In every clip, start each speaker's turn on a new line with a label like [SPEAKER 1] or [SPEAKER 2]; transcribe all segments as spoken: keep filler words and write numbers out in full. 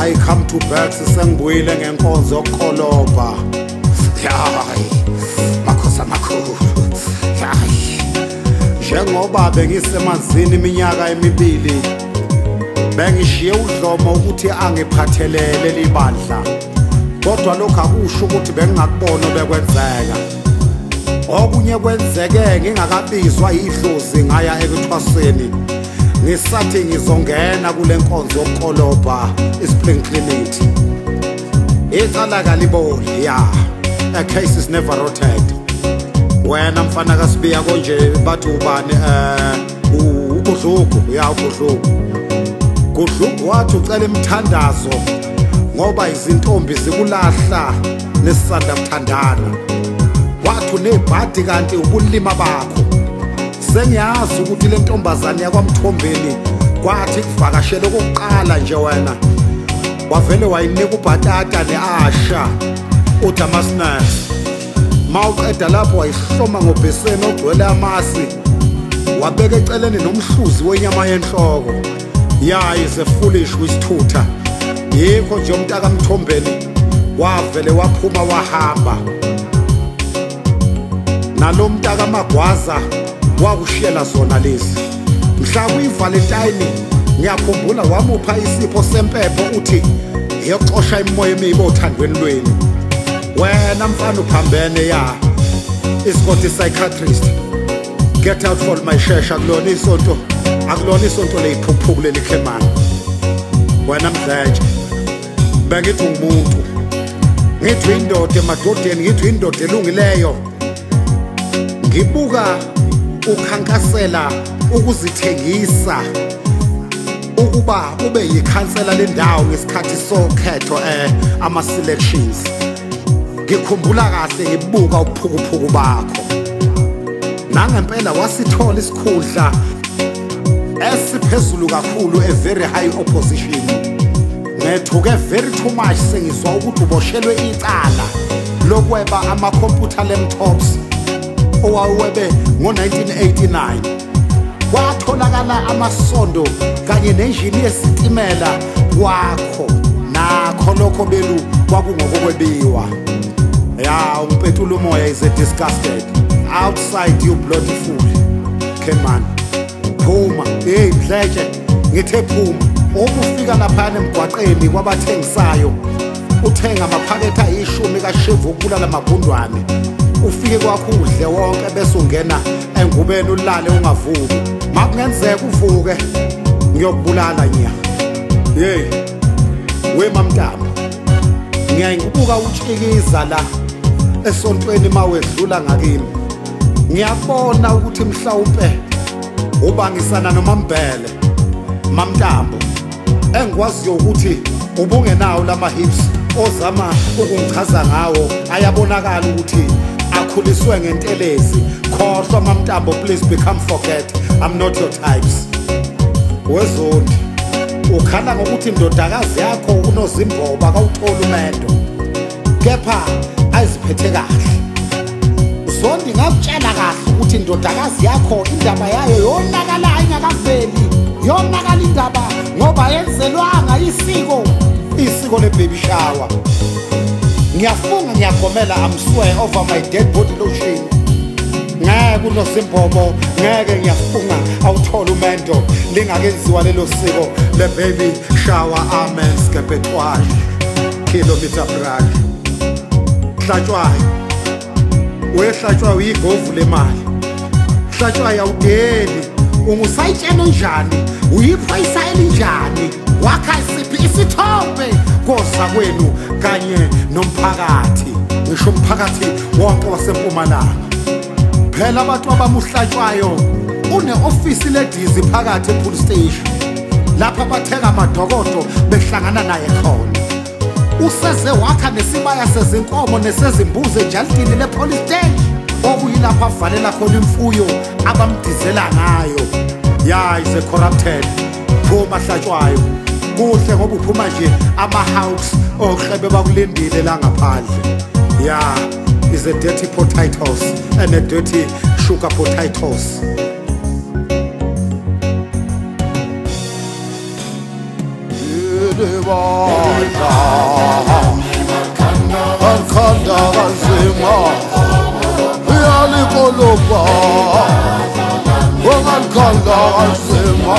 [SPEAKER 1] I come to back sisengibuyile ngenkonzo yokukholoba. Hayi makhosa makhulu. Hayi njengoba bengisemanzini iminyaka emibili bengishiye udlomo ukuthi angiphathelele libandla, kodwa lokho akusho ukuthi bengingakubona bekwenzeka. Okunye kwenzeke ngingakabizwa idlozi ngaya ekuthwaseni, ngisathi ngizongena kule nkonzo yokukholoba iSpring Clinic. Icala kaliboli ya a case is never rotated. Wena mfana kaSibiya konje bathi ubani eh ubuhluku ya ubuhluku kuhluku wathi ucela imthandazo ngoba izintombi zikulahla nesisanda kuthandana. Wathi unebhadi kanti ubulima bakho. Sengiyazi ukuthi le ntombazane yakwamthombeni kwathi kuvakashela okokuqala nje wena wavele wayinika ubhatata neasha uDamascus. Mawuqeda lapho wayihloma ngobheseni ogcwele amasi, wabeka eceleni nomhluzi wenyama yenhloko. Yeah, is a foolish wisithutha. Yikho nje umntaka Mthombeni wavele waphuma wahamba. Nalo mntaka Magwaza wakushiyela zona lezi. Mhla kuyiValentine ngiyakhumbula wamupha isipho sempepho uthi yoxosha imoya emibi othandweni lweni. Wena mfana uphambene ya isikoti psychiatrist. Get out for my shesha kulona isonto akulona isonto leyiphuphuku lelikhemana. Wena mdleje bengithi umuntu ngithi indoda emadodeni ngithi indoda elungileyo. Ngibuka ukhankasela ukuzithengisa ukuba ube yikhansela lendawo ngesikhathi sokhetho eh ama selections. Ngikhumbula kahle ngibuka ubuphukuphuku bakho. Nangempela wasithola isikhundla esiphezulu kakhulu, a very high opposition. Ngethuke very too much sengizwa ukuthi uboshelwe icala lokweba ama-computer laptops owawebe ngo nineteen eighty-nine. Kwatholakala amasondo kanye nenjini yesitimela kwakho nakho lokho belu kwakungokwebiwa. Yeah, umpetula umoya is a disgusted. Outside you bloody fool. Come on. Phuma. Hey mdleje ngithe phuma. Ukufika lapha emgwaqeni kwabathengisayo uthenga amaphakethe ayishumi kaShevu ukubulala amagundwane. Ufike kwakho udle wonke bese ungena engubeni ulale ungavuki. Makungenzeka uvuke ngiyokubulala nya. Hey. We mamntamo. Ngiyayikubuka utshikiza la esontweni mawedlula ngakimi. Ngiyabona ukuthi mhlawumbe ubangisana noMambele Mamntambo engikwaziyo ukuthi ubungenawo lama hips ozama ukungichaza ngawo. Ayabonakala ukuthi akhuliswe ngentelezi. Khohlwa Mamntambo, please become forget. I'm not your types. Wezondi ukhala ngokuthi indodakazi yakho unozimboba kawuthola umendo, kepha ayiziphethe kahle. Zondi ngakutshela kahle ukuthi indodakazi yakho indaba yayo yonakala ingakaveli, yonakala indaba ngoba yenzelwanga isiko, isiko le baby shower. Ngiyafunga ngiyagomela, I'm swear over my dead body lotion. Ngeke unozimbobo, ngeke ngiyafunga awuthola umendo lingakenziwa lelo siko le baby shower. Amen skepetwash kilometer brag hlatshwayo wehlatshwayo uyigovu lemali. Hlatshwayo awudeli ungusayitshena njani, uyipha isayeli njani, wakha isiphi isithombe koza kwenu kanye nomphakathi, ngisho umphakathi wonke waseMpumalanga. Phela abantu abamuhlatshwayo une-ofisi ledizi phakathi ePool Station lapha bathenga amadokodo behlangana naye khona. Useze wakha nesibaya sezinkomo nesezimbuzi ejalidini le-police station okuyilapha avalela khona imfuyo abamdizela ngayo. Ya is a corrupted. Phuma Hlatshwayo kuhle ngoba uphuma nje ama-house ohlebe bakulindile la ngaphandle. Ya is a dirty potatoes and a dirty sugar potatoes. libandla Akhanda kanzima Iyalikoloba Ungakhanda kanzima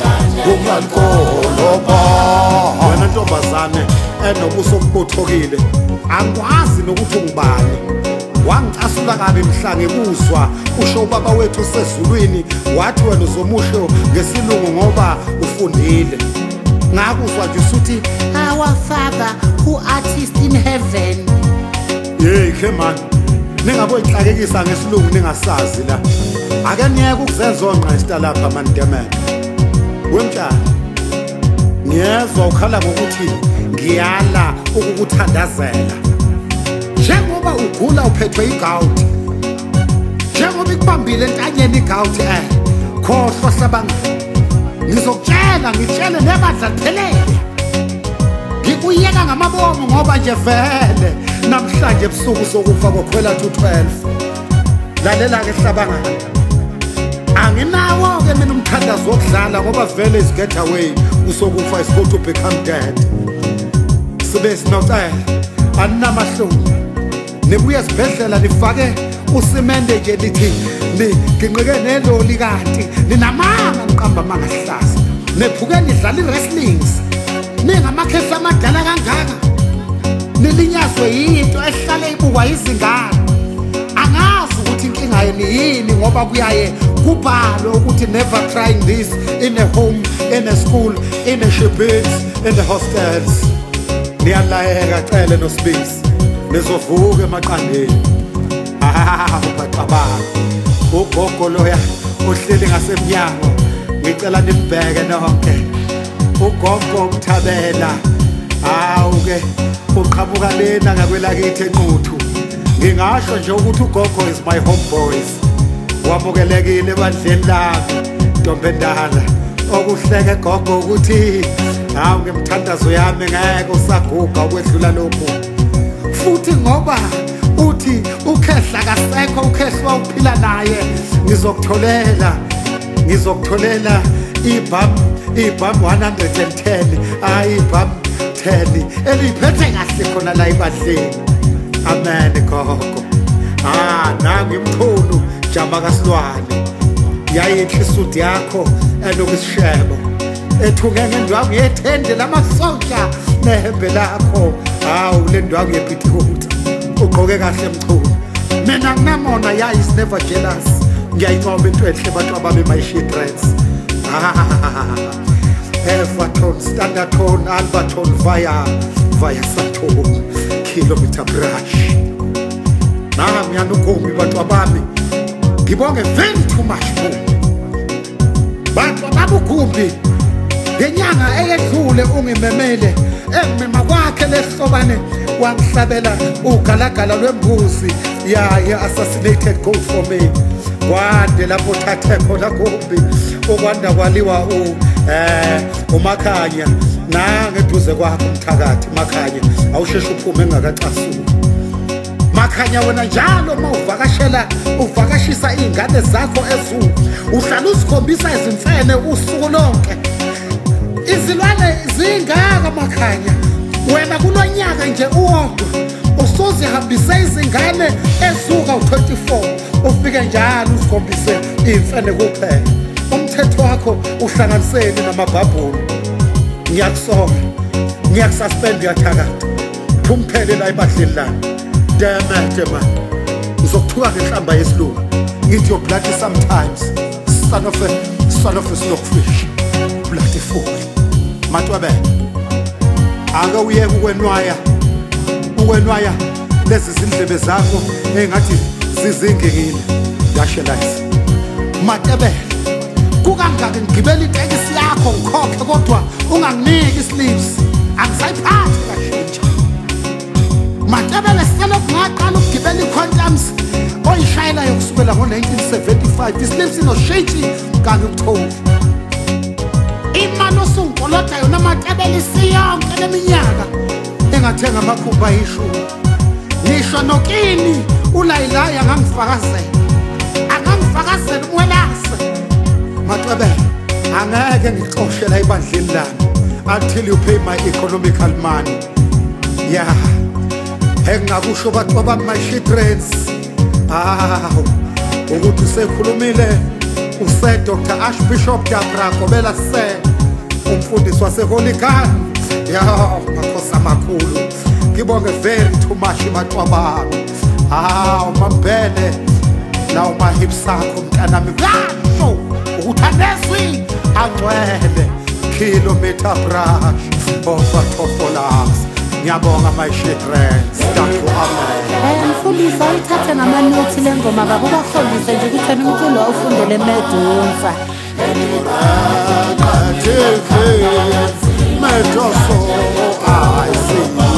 [SPEAKER 1] Ungalikoloba Wena ntombazane enobuso obuthokile angikwazi nokuthi ungubani wangicasula kabi mhla ngikuzwa usho ubaba wethu sezulwini wathi wena uzomusho ngesilungu ngoba ufundile ngakuzwa nje usuthi
[SPEAKER 2] our father who art in heaven.
[SPEAKER 1] Hey ke man ningabe inhlakekisa ngesilungu ningasazi la ake niyeke ukuzenza onqesta lapha man demen wemtshana ngiyezwa ukhala ngokuthi ngiyala ukukuthandazela njengoba ugula uphethwe igawuti njengoba ikubambile entanyeni igawuti eh khohlwa hlabanga ngizokutshela ngitshele nebandla liphelele ngikuyeka ngamabomo ngoba nje vele namhlanje ebusuku sokufa kokhwela two twelve lalela ke hlabanga anginawo ke mina umthandazo wokudlala ngoba vele is get away usokufa is going to become dead sibe sinocela anamahlungu nibuye sibhedlela nifake usimende nje lithi nginqike neloli kanti ninamanga niqamba mangahlaza nephuke nidlala i-wrestlings ningamakhehla amadala kangaka nilinyazwe yinto ehlale ibukwa izingane angazi ukuthi inkinga yeni yini ngoba kuyaye kubhalwe ukuthi never trying this in a home, in a school, in a shipyards, in the hostels niyalayeka cele noSpisi nizovuka emaqandeni ah ubaqabanga ugogo loya ohleli ngasemnyango ngicela nibheke nonke ugogo umthabela hawu ke uqhamuka lena ngakwelakithi enquthu ngingasho nje ukuthi ugogo is my homeboys wamukelekile ebandleni lami ntombendala okuhleke gogo ukuthi hawu ngemthandazo yami ngeke usaguga ukwedlula lokho futhi ngoba uthi ukhehla kasekho ukhehlwa uphila naye ngizokutholela ngizokutholela ibham ibham one hundred ten hayi ibham ten eliphethe kahle khona la ibadleni amen gogo ah nami umthulu jamba kasilwane yayikho isudi yakho enokisishebo ethunge ngendwangu yethende lamasoja nehembe lakho hawu le ndwangu yepithuta ugqoke kahle mchulu mina nginamona ya is never jealous ngiyayinqoba into ehle abantu ababe my shit rats Everton standard tone Alberton via via Saturn kilometer brush nami yanukumi bantu abami ngibonge very too much bantu ababugumbi ngenyanga eyedlule ungimemele engimema kwakhe lehlobane wangihlabela ugalagala lwembuzi ya assassinated goat for me kwande lapho thathe khona kumbi okwanda kwaliwa u eh uMakhanya nangeduze kwakho umthakathi Makhanya awusheshe uphume engakacasuki Makhanya wena njalo mawuvakashela uvakashisa izingane zakho ezulu uhlala usikhombisa izimfene usuku lonke izilwane zingaka Makhanya wena kulonyaka nje uwodwa usoze hambise izingane ezuka u twenty-four ufike njalo usikhombise izimfene kuphela umthetho wakho uhlanganiseni namabhabhulu ngiyakusonga ngiyakususpend yathakatha phumphele la ibadleni lami damn man ngizokuthuka ngehlamba yesilungu ngithi your blood sometimes son of a son of a stockfish bloody fool matwabe ake uyeke ukwenwaya ukwenwaya lezi zindlebe zakho engathi zizingekile dashelise matebe kukangaka ngigibela itekisi yakho ngikhokhe kodwa unganginiki islips angisayiphathi kashintsha matebele sicela kungaqala ukugibela iquantums oyishayela yokusukela ngo nineteen seventy-five islips inoshintshi kanti ukuthola imali osungikoloda yona matebele isiyonke leminyaka engathenga amakhumba yishumi ngisho nokini ulayilaya angangifakazela angangifakazela umwelase matwebe angeke ngixoshela ibandleni lami until you pay my economical money. Yeah, engakusho batwa ba my childrens. Ah, ukuthi usekhulumile use Doctor Archbishop Dabra Kobela se umfundisi waseHoly Gun. Yeah, makhosi amakhulu. Ngibonge very too much batwa bami. Ah, mambele lawo mahips akho mntanami. Ngasho ukuthandezwi angcwele kilometer brush over Tofolas. Ngiyabonga my children. Thank you amen.
[SPEAKER 2] Mfundisi ayithathe ngamanothi lengoma baba ubakhombise nje ukuthi umculo awufundele eMedunsa.
[SPEAKER 1] Medoso I sing